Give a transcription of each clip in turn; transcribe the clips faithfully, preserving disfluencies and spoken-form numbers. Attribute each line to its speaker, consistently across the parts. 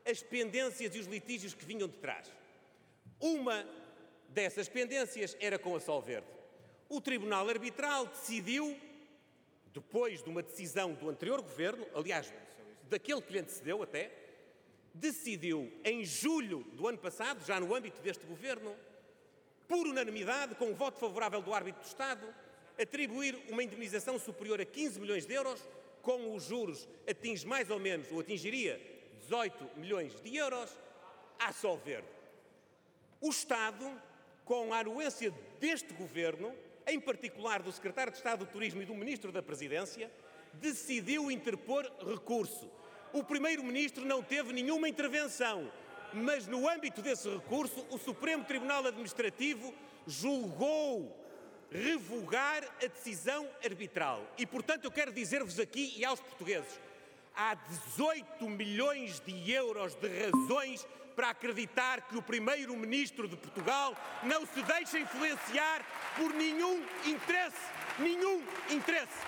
Speaker 1: as pendências e os litígios que vinham de trás. Uma dessas pendências era com a Solverde. O Tribunal Arbitral decidiu, depois de uma decisão do anterior governo, aliás, daquele que lhe antecedeu até, decidiu em julho do ano passado, já no âmbito deste governo, por unanimidade, com o voto favorável do árbitro do Estado, atribuir uma indemnização superior a quinze milhões de euros, com os juros atinge mais ou menos, ou atingiria dezoito milhões de euros, à Solverde. O Estado, com a anuência deste governo, em particular do Secretário de Estado do Turismo e do Ministro da Presidência, decidiu interpor recurso. O Primeiro-Ministro não teve nenhuma intervenção, mas no âmbito desse recurso, o Supremo Tribunal Administrativo julgou revogar a decisão arbitral. E, portanto, eu quero dizer-vos aqui e aos portugueses, há dezoito milhões de euros de razões para acreditar que o Primeiro-Ministro de Portugal não se deixa influenciar por nenhum interesse, nenhum interesse.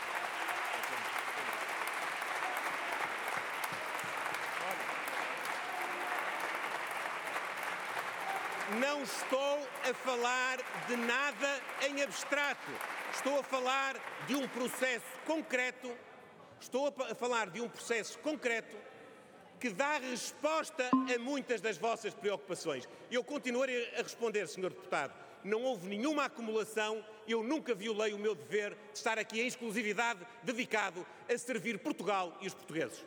Speaker 1: Não estou a falar de nada em abstrato. Estou a falar de um processo concreto, estou a falar de um processo concreto que dá resposta a muitas das vossas preocupações. Eu continuarei a responder, senhor Deputado. Não houve nenhuma acumulação, eu nunca violei o meu dever de estar aqui em exclusividade dedicado a servir Portugal e os portugueses.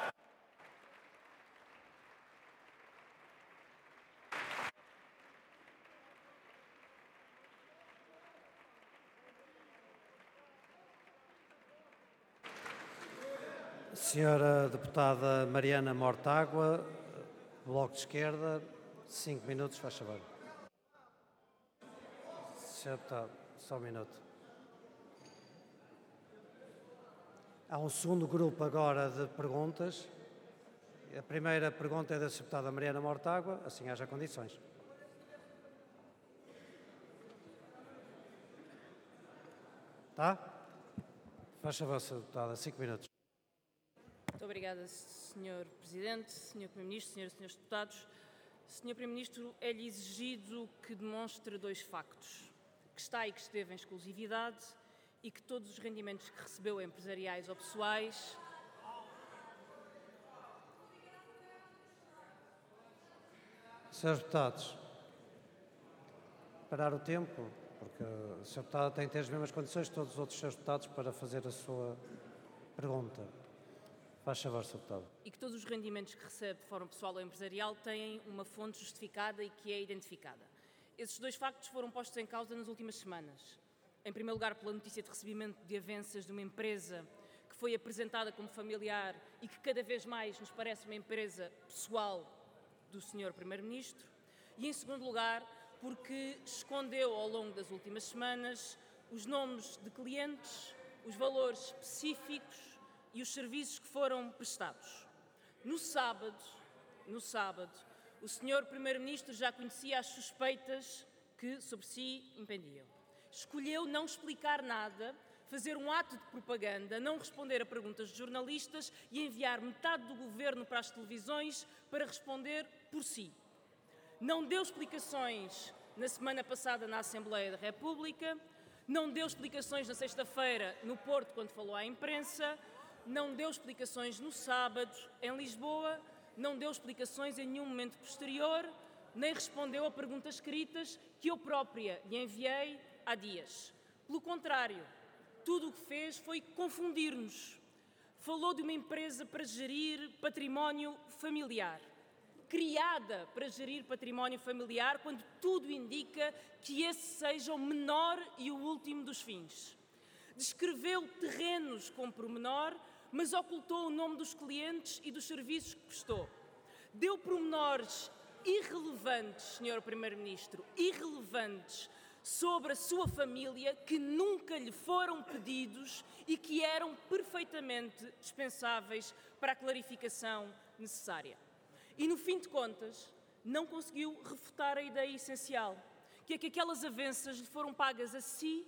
Speaker 2: Senhora Deputada Mariana Mortágua, Bloco de Esquerda, cinco minutos, faz favor. Senhor Deputado, só um minuto. Há um segundo grupo agora de perguntas. A primeira pergunta é da Senhora Deputada Mariana Mortágua, assim haja condições. Tá? Faz favor, Senhora Deputada, cinco minutos.
Speaker 3: Muito obrigada, senhor Presidente, senhor Primeiro-Ministro, senhoras e senhores deputados. senhor Primeiro-Ministro, é-lhe exigido que demonstre dois factos: que está e que esteve em exclusividade e que todos os rendimentos que recebeu, empresariais ou pessoais,
Speaker 2: senhores deputados, parar o tempo, porque o senhor Deputado tem que ter as mesmas condições que todos os outros senhores Deputados para fazer a sua pergunta. Faz favor, senhor Deputado.
Speaker 3: E que todos os rendimentos que recebe de forma pessoal ou empresarial têm uma fonte justificada e que é identificada. Esses dois factos foram postos em causa nas últimas semanas. Em primeiro lugar, pela notícia de recebimento de avanças de uma empresa que foi apresentada como familiar e que cada vez mais nos parece uma empresa pessoal do senhor Primeiro-Ministro. E em segundo lugar, porque escondeu ao longo das últimas semanas os nomes de clientes, os valores específicos e os serviços que foram prestados. No sábado, no sábado, o senhor Primeiro-Ministro já conhecia as suspeitas que sobre si impendiam. Escolheu não explicar nada, fazer um ato de propaganda, não responder a perguntas de jornalistas e enviar metade do governo para as televisões para responder por si. Não deu explicações na semana passada na Assembleia da República, não deu explicações na sexta-feira no Porto quando falou à imprensa, não deu explicações no sábado em Lisboa, não deu explicações em nenhum momento posterior, nem respondeu a perguntas escritas que eu própria lhe enviei há dias. Pelo contrário, tudo o que fez foi confundir-nos. Falou de uma empresa para gerir património familiar, criada para gerir património familiar, quando tudo indica que esse seja o menor e o último dos fins. Descreveu terrenos com pormenor, mas ocultou o nome dos clientes e dos serviços que prestou. Deu pormenores irrelevantes, senhor Primeiro-Ministro, irrelevantes, sobre a sua família, que nunca lhe foram pedidos e que eram perfeitamente dispensáveis para a clarificação necessária. E, no fim de contas, não conseguiu refutar a ideia essencial, que é que aquelas avanças lhe foram pagas a si,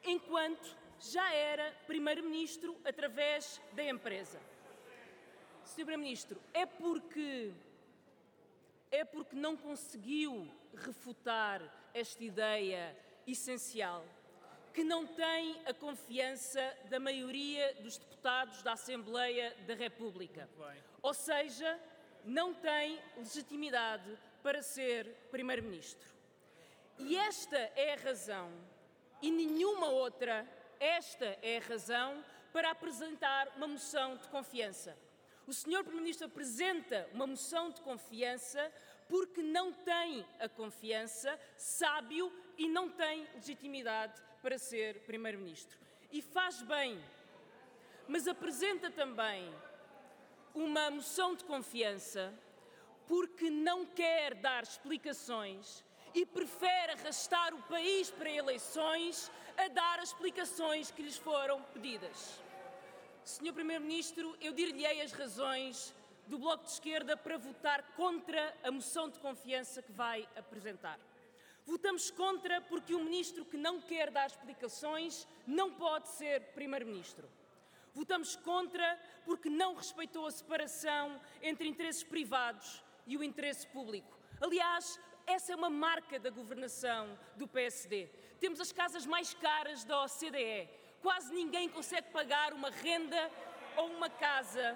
Speaker 3: enquanto já era Primeiro-Ministro através da empresa. senhor Primeiro-Ministro, é porque, é porque não conseguiu refutar esta ideia essencial, que não tem a confiança da maioria dos deputados da Assembleia da República. Ou seja, não tem legitimidade para ser Primeiro-Ministro. E esta é a razão, e nenhuma outra, esta é a razão para apresentar uma moção de confiança. O senhor Primeiro-Ministro apresenta uma moção de confiança porque não tem a confiança, sábio e não tem legitimidade para ser Primeiro-Ministro. E faz bem, mas apresenta também uma moção de confiança porque não quer dar explicações e prefere arrastar o país para eleições a dar as explicações que lhes foram pedidas. senhor Primeiro-Ministro, eu dir-lhe-ei as razões do Bloco de Esquerda para votar contra a moção de confiança que vai apresentar. Votamos contra porque o ministro que não quer dar explicações não pode ser Primeiro-Ministro. Votamos contra porque não respeitou a separação entre interesses privados e o interesse público. Aliás, essa é uma marca da governação do P S D. Temos as casas mais caras da O C D E. Quase ninguém consegue pagar uma renda ou uma casa.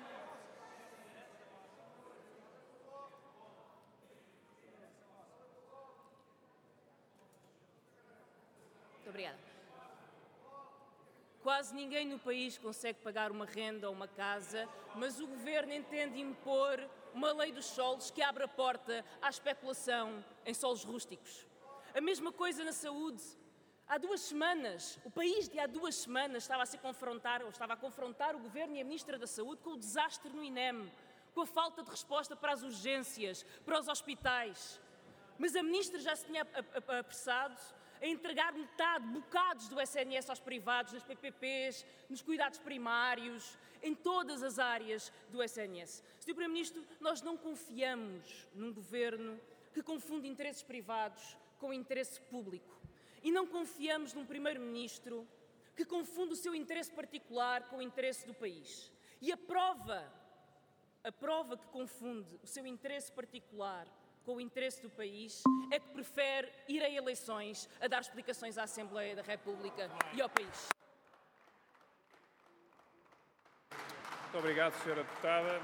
Speaker 3: Muito obrigada. Quase ninguém no país consegue pagar uma renda ou uma casa, mas o Governo entende impor uma lei dos solos que abre a porta à especulação em solos rústicos. A mesma coisa na saúde. Há duas semanas, o país de há duas semanas estava a se confrontar, ou estava a confrontar o Governo e a Ministra da Saúde com o desastre no I N E M, com a falta de resposta para as urgências, para os hospitais. Mas a Ministra já se tinha apressado a entregar metade, bocados do S N S aos privados, nas P P Ps, nos cuidados primários, em todas as áreas do S N S. senhor Primeiro-Ministro, nós não confiamos num Governo que confunde interesses privados com interesse público. E não confiamos num Primeiro-Ministro que confunde o seu interesse particular com o interesse do país. E a prova, a prova que confunde o seu interesse particular com o interesse do país é que prefere ir a eleições a dar explicações à Assembleia da República e ao país.
Speaker 4: Muito obrigado, senhora Deputada.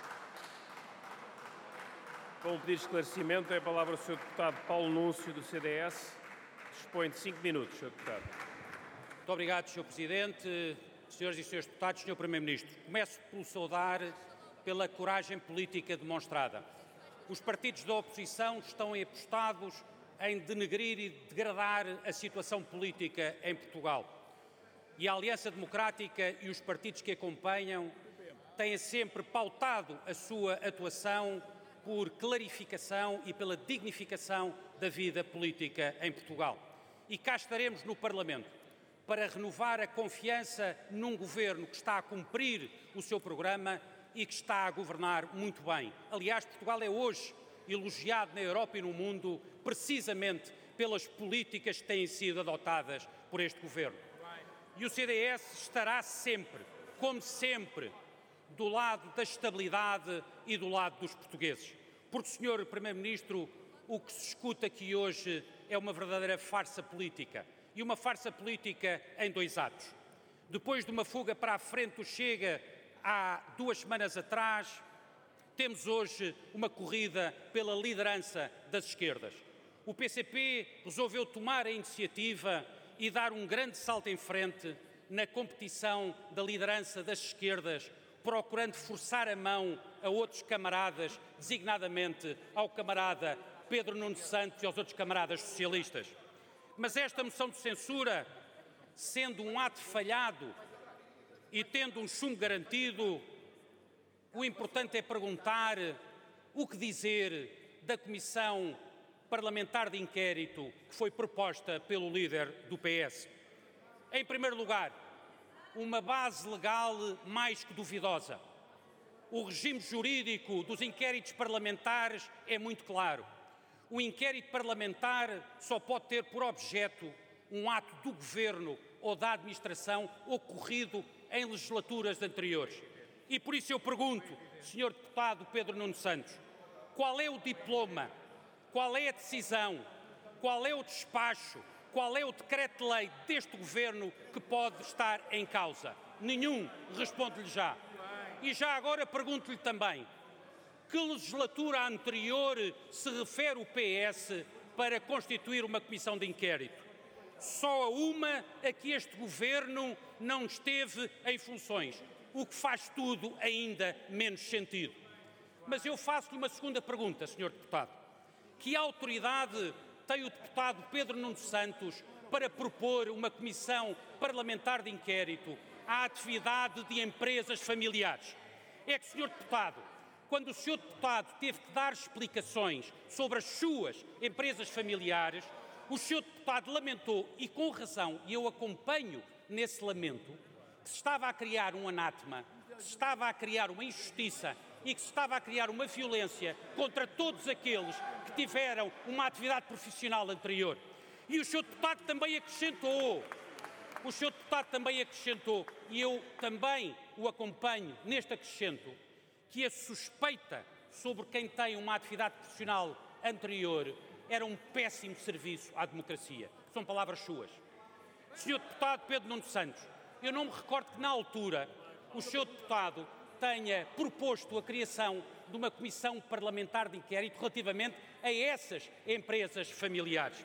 Speaker 4: Com o pedido de esclarecimento, tem a palavra o senhor Deputado Paulo Núncio, do C D S. Dispõe de cinco minutos, senhor Deputado.
Speaker 5: Muito obrigado, senhor Presidente, senhoras e senhores deputados, senhor Primeiro-Ministro. Começo por saudar pela coragem política demonstrada. Os partidos da oposição estão apostados em denegrir e degradar a situação política em Portugal. E a Aliança Democrática e os partidos que acompanham têm sempre pautado a sua atuação por clarificação e pela dignificação da vida política em Portugal. E cá estaremos no Parlamento para renovar a confiança num governo que está a cumprir o seu programa e que está a governar muito bem. Aliás, Portugal é hoje elogiado na Europa e no mundo precisamente pelas políticas que têm sido adotadas por este governo. E o C D S estará sempre, como sempre, do lado da estabilidade e do lado dos portugueses. Porque, senhor Primeiro-Ministro, o que se escuta aqui hoje é uma verdadeira farsa política. E uma farsa política em dois atos. Depois de uma fuga para a frente do Chega há duas semanas atrás, temos hoje uma corrida pela liderança das esquerdas. O P C P resolveu tomar a iniciativa e dar um grande salto em frente na competição da liderança das esquerdas, procurando forçar a mão a outros camaradas, designadamente ao camarada Pedro Nuno Santos e aos outros camaradas socialistas. Mas esta moção de censura, sendo um ato falhado e tendo um chumbo garantido, o importante é perguntar o que dizer da Comissão Parlamentar de Inquérito que foi proposta pelo líder do P S. Em primeiro lugar, uma base legal mais que duvidosa. O regime jurídico dos inquéritos parlamentares é muito claro. O inquérito parlamentar só pode ter por objeto um ato do Governo ou da Administração ocorrido em legislaturas anteriores. E por isso eu pergunto, senhor deputado Pedro Nuno Santos, qual é o diploma, qual é a decisão, qual é o despacho, qual é o decreto-lei deste Governo que pode estar em causa? Nenhum, respondo-lhe já. E já agora pergunto-lhe também, que legislatura anterior se refere o P S para constituir uma comissão de inquérito? Só a uma a que este Governo não esteve em funções, o que faz tudo ainda menos sentido. Mas eu faço-lhe uma segunda pergunta, senhor deputado. Que autoridade tem o deputado Pedro Nuno Santos para propor uma comissão parlamentar de inquérito à atividade de empresas familiares? É que, senhor deputado, quando o senhor deputado teve que dar explicações sobre as suas empresas familiares, o senhor deputado lamentou, e com razão, e eu acompanho nesse lamento, que se estava a criar um anátema, que se estava a criar uma injustiça e que se estava a criar uma violência contra todos aqueles que tiveram uma atividade profissional anterior. E o senhor deputado também acrescentou, o senhor deputado também acrescentou, e eu também o acompanho neste acrescento, que a suspeita sobre quem tem uma atividade profissional anterior era um péssimo serviço à democracia. São palavras suas. senhor deputado Pedro Nuno Santos, eu não me recordo que na altura o senhor deputado tenha proposto a criação de uma comissão parlamentar de inquérito relativamente a essas empresas familiares.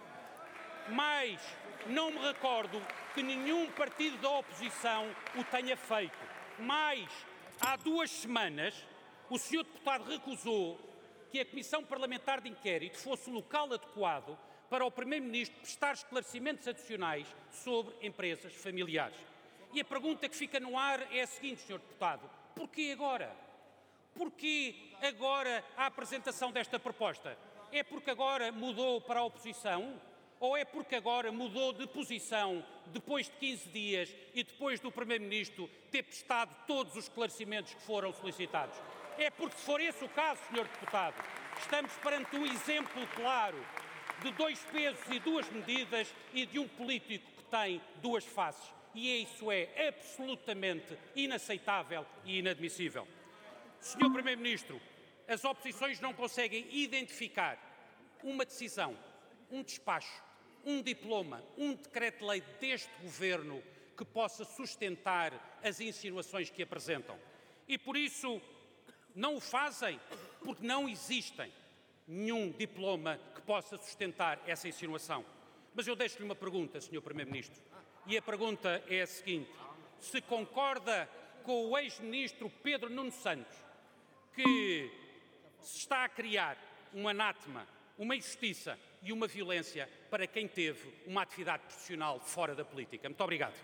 Speaker 5: Mas não me recordo que nenhum partido da oposição o tenha feito. Mas há duas semanas o senhor deputado recusou que a Comissão Parlamentar de Inquérito fosse o local adequado para o Primeiro-Ministro prestar esclarecimentos adicionais sobre empresas familiares. E a pergunta que fica no ar é a seguinte, senhor deputado: porquê agora? Porquê agora a apresentação desta proposta? É porque agora mudou para a oposição? Ou é porque agora mudou de posição depois de quinze dias e depois do Primeiro-Ministro ter prestado todos os esclarecimentos que foram solicitados? É porque, se for esse o caso, senhor deputado, estamos perante um exemplo claro de dois pesos e duas medidas e de um político que tem duas faces. E isso é absolutamente inaceitável e inadmissível. senhor Primeiro-Ministro, as oposições não conseguem identificar uma decisão, um despacho, um diploma, um decreto-lei deste Governo que possa sustentar as insinuações que apresentam. E por isso não o fazem porque não existem nenhum diploma que possa sustentar essa insinuação. Mas eu deixo-lhe uma pergunta, senhor Primeiro-Ministro, e a pergunta é a seguinte: se concorda com o ex-ministro Pedro Nuno Santos que se está a criar um anátema, uma injustiça e uma violência para quem teve uma atividade profissional fora da política? Muito obrigado.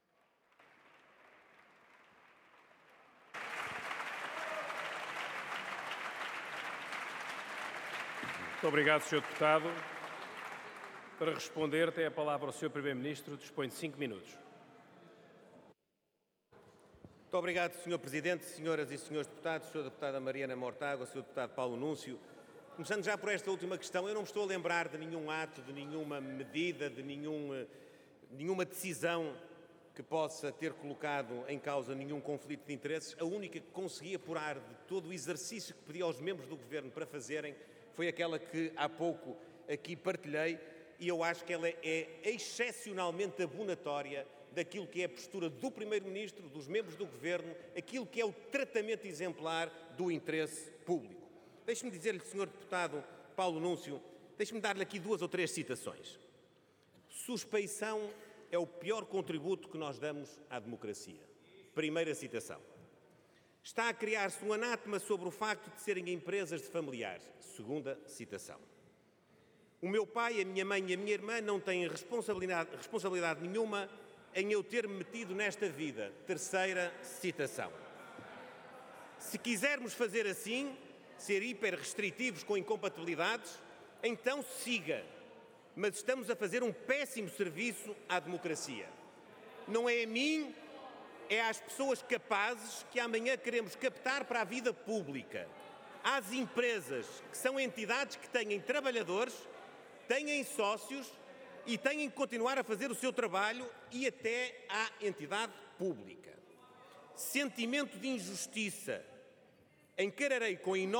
Speaker 4: Muito obrigado, senhor deputado. Para responder, tem a palavra o senhor Primeiro-Ministro, dispõe de cinco minutos.
Speaker 1: Muito obrigado, senhor Presidente, senhoras e senhores deputados, senhora deputada Mariana Mortágua, senhor deputado Paulo Núncio. Começando já por esta última questão, eu não me estou a lembrar de nenhum ato, de nenhuma medida, de nenhum, nenhuma decisão que possa ter colocado em causa nenhum conflito de interesses. A única que consegui apurar de todo o exercício que pedi aos membros do Governo para fazerem foi aquela que há pouco aqui partilhei, e eu acho que ela é excepcionalmente abonatória daquilo que é a postura do Primeiro-Ministro, dos membros do Governo, aquilo que é o tratamento exemplar do interesse público. Deixe-me dizer-lhe, senhor deputado Paulo Núncio, deixe-me dar-lhe aqui duas ou três citações. Suspeição é o pior contributo que nós damos à democracia. Primeira citação. Está a criar-se um anátema sobre o facto de serem empresas de familiares. Segunda citação. O meu pai, a minha mãe e a minha irmã não têm responsabilidade, responsabilidade nenhuma em eu ter-me metido nesta vida. Terceira citação. Se quisermos fazer assim, ser hiper-restritivos com incompatibilidades, então siga. Mas estamos a fazer um péssimo serviço à democracia. Não é a mim, é às pessoas capazes que amanhã queremos captar para a vida pública. Às empresas, que são entidades que têm trabalhadores, têm sócios e têm que continuar a fazer o seu trabalho, e até à entidade pública. Sentimento de injustiça encararei com enorme